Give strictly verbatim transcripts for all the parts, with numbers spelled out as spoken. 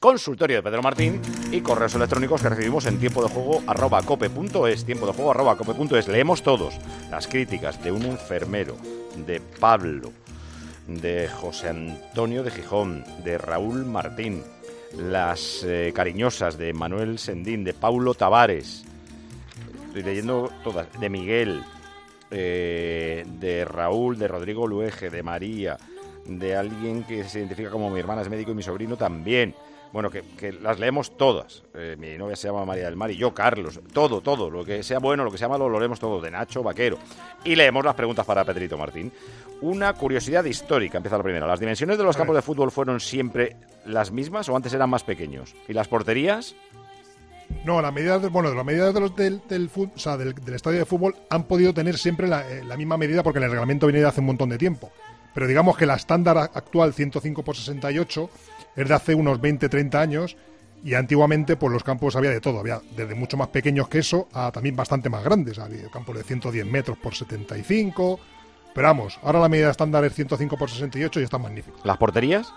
consultorio de Pedro Martín y correos electrónicos que recibimos en tiempo de juego arroba cope punto es, tiempo de juego arroba cope punto es. Leemos todos las críticas de un enfermero, de Pablo, de José Antonio de Gijón, de Raúl Martín, las eh, cariñosas de Manuel Sendín, de Paulo Tavares, estoy leyendo todas, de Miguel, eh, de Raúl, de Rodrigo Luege, de María, de alguien que se identifica como mi hermana es médico y mi sobrino también. Bueno, que, que las leemos todas. Eh, mi novia se llama María del Mar y yo, Carlos. Todo, todo. Lo que sea bueno, lo que sea malo, lo leemos todo. De Nacho Vaquero. Y leemos las preguntas para Pedrito Martín. Una curiosidad histórica. Empieza la primera. ¿Las dimensiones de los campos de fútbol fueron siempre las mismas o antes eran más pequeños? ¿Y las porterías? No, las medidas, de, bueno, las medidas de los del, del, o sea, del, del estadio de fútbol han podido tener siempre la, eh, la misma medida porque el reglamento viene de hace un montón de tiempo. Pero digamos que la estándar actual ciento cinco por sesenta y ocho es de hace unos veinte, treinta años y antiguamente pues los campos había de todo, había desde mucho más pequeños que eso a también bastante más grandes, había campos de ciento diez metros por setenta y cinco, pero vamos, ahora la medida estándar es ciento cinco por sesenta y ocho y está magnífico. ¿Las porterías?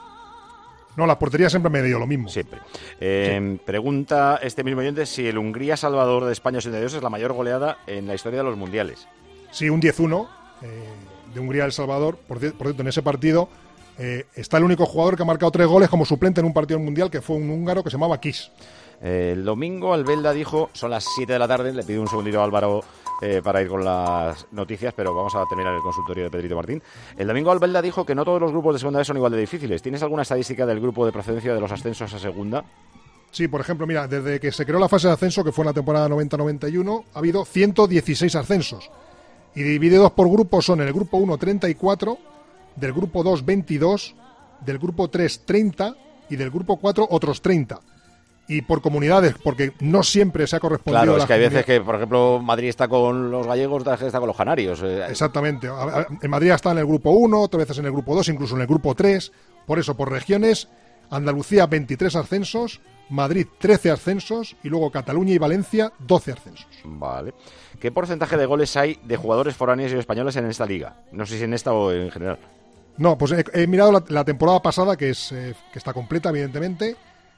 No, las porterías siempre me dio lo mismo. Siempre. Eh, sí. Pregunta este mismo oyente si el Hungría-Salvador de España ochenta y dos es la mayor goleada en la historia de los mundiales. Sí, un diez uno eh, de Hungría-El Salvador, por, por cierto, en ese partido Eh, está el único jugador que ha marcado tres goles como suplente en un partido mundial, que fue un húngaro que se llamaba Kiss. Eh, el domingo Albelda dijo, son las siete de la tarde, le pido un segundito a Álvaro eh, para ir con las noticias, pero vamos a terminar el consultorio de Pedrito Martín. El domingo Albelda dijo que no todos los grupos de segunda vez son igual de difíciles. ¿Tienes alguna estadística del grupo de procedencia de los ascensos a segunda? Sí, por ejemplo, mira, desde que se creó la fase de ascenso, que fue en la temporada noventa noventa y uno, ha habido ciento dieciséis ascensos. Y divididos por grupos son en el grupo uno treinta y cuatro, del grupo dos veintidós, del grupo tres treinta y del grupo cuatro otros treinta. Y por comunidades, porque no siempre se ha correspondido. Claro, a es que hay veces que, por ejemplo, Madrid está con los gallegos, otras veces está con los canarios. Exactamente. En Madrid está en el grupo uno, otras veces en el grupo dos, incluso en el grupo tres. Por eso, por regiones, Andalucía veintitrés ascensos, Madrid trece ascensos y luego Cataluña y Valencia doce ascensos. Vale. ¿Qué porcentaje de goles hay de jugadores foráneos y españoles en esta liga? No sé si en esta o en general. No, pues he, he mirado la, la temporada pasada, que es eh, que está completa, evidentemente.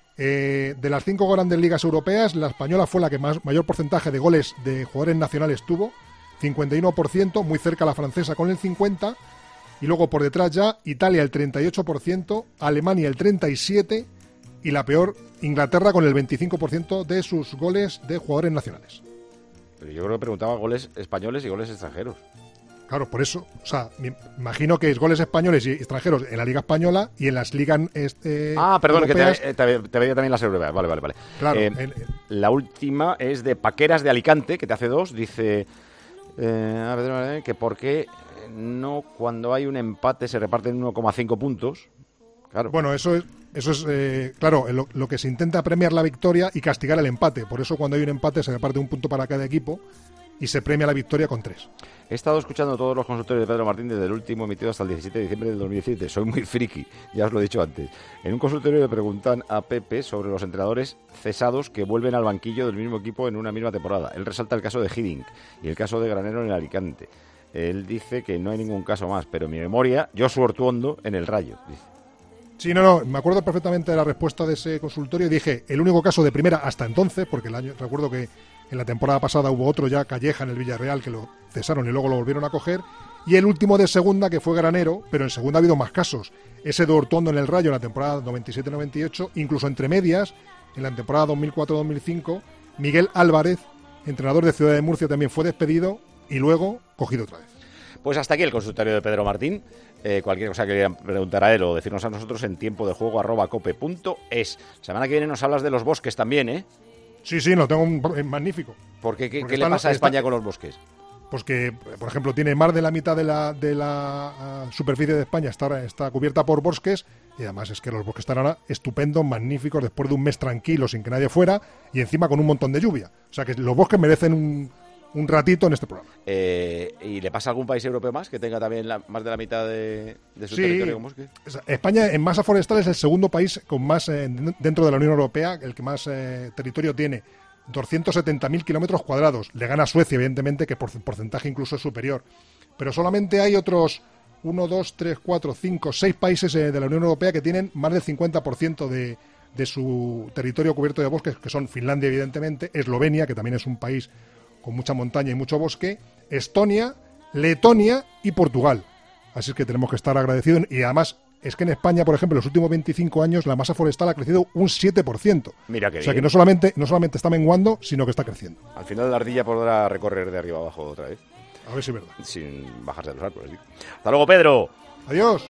Eh, de las cinco grandes ligas europeas, la española fue la que más mayor porcentaje de goles de jugadores nacionales tuvo, cincuenta y uno por ciento, muy cerca la francesa con el cincuenta por ciento, y luego por detrás ya Italia el treinta y ocho por ciento, Alemania el treinta y siete por ciento y la peor Inglaterra con el veinticinco por ciento de sus goles de jugadores nacionales. Pero yo creo que preguntaba goles españoles y goles extranjeros. Claro, por eso, o sea, me imagino que es goles españoles y extranjeros en la Liga Española y en las ligas eh, Ah, perdón, europeas. que te, te, te veía también las europeas. Vale, vale, vale. Claro. Eh, en, en... La última es de Paqueras de Alicante, que te hace dos. Dice eh, a ver, que por qué no cuando hay un empate se reparten uno coma cinco puntos. Claro. Bueno, eso es, eso es eh, claro, lo, lo que se intenta premiar la victoria y castigar el empate. Por eso cuando hay un empate se reparte un punto para cada equipo y se premia la victoria con tres. He estado escuchando todos los consultorios de Pedro Martín desde el último emitido hasta el diecisiete de diciembre del dos mil diecisiete. Soy muy friki, ya os lo he dicho antes. En un consultorio le preguntan a Pepe sobre los entrenadores cesados que vuelven al banquillo del mismo equipo en una misma temporada. Él resalta el caso de Hiddink y el caso de Granero en el Alicante. Él dice que no hay ningún caso más, pero en mi memoria, Josu Ortuondo en el Rayo, dice. Sí, no, no, me acuerdo perfectamente de la respuesta de ese consultorio y dije, el único caso de primera hasta entonces, porque el año recuerdo que en la temporada pasada hubo otro ya, Calleja, en el Villarreal, que lo cesaron y luego lo volvieron a coger, y el último de segunda, que fue Granero, pero en segunda ha habido más casos. Ese de Ortuondo en el Rayo en la temporada noventa y siete noventa y ocho, incluso entre medias, en la temporada dos mil cuatro dos mil cinco, Miguel Álvarez, entrenador de Ciudad de Murcia, también fue despedido y luego cogido otra vez. Pues hasta aquí el consultorio de Pedro Martín. Eh, cualquier cosa que quieran preguntar a él o decirnos a nosotros en tiempo de juego arroba cope punto es. Semana que viene nos hablas de los bosques también, ¿eh? Sí, sí, lo tengo un, magnífico. ¿Por qué? ¿Qué, Porque ¿qué le pasa a España está, con los bosques? Pues que, por ejemplo, tiene más de la mitad de la, de la uh, superficie de España está, está cubierta por bosques y además es que los bosques están ahora estupendos, magníficos, después de un mes tranquilo sin que nadie fuera y encima con un montón de lluvia. O sea que los bosques merecen un... un ratito en este programa. Eh, ¿Y le pasa a algún país europeo más que tenga también la, más de la mitad de, de su sí, territorio con bosque? España en masa forestal es el segundo país con más eh, dentro de la Unión Europea, el que más eh, territorio tiene, doscientos setenta mil kilómetros cuadrados. Le gana a Suecia, evidentemente, que por porcentaje incluso es superior. Pero solamente hay otros uno, dos, tres, cuatro, cinco, seis países eh, de la Unión Europea que tienen más del cincuenta por ciento de, de su territorio cubierto de bosques, que son Finlandia, evidentemente, Eslovenia, que también es un país con mucha montaña y mucho bosque, Estonia, Letonia y Portugal. Así es que tenemos que estar agradecidos. Y además, es que en España, por ejemplo, en los últimos veinticinco años, la masa forestal ha crecido un siete por ciento. Mira qué O sea bien. que no solamente, no solamente está menguando, sino que está creciendo. Al final la ardilla podrá recorrer de arriba abajo otra vez, A ver si es verdad. sin bajarse de los árboles. ¿Sí? Hasta luego, Pedro. Adiós.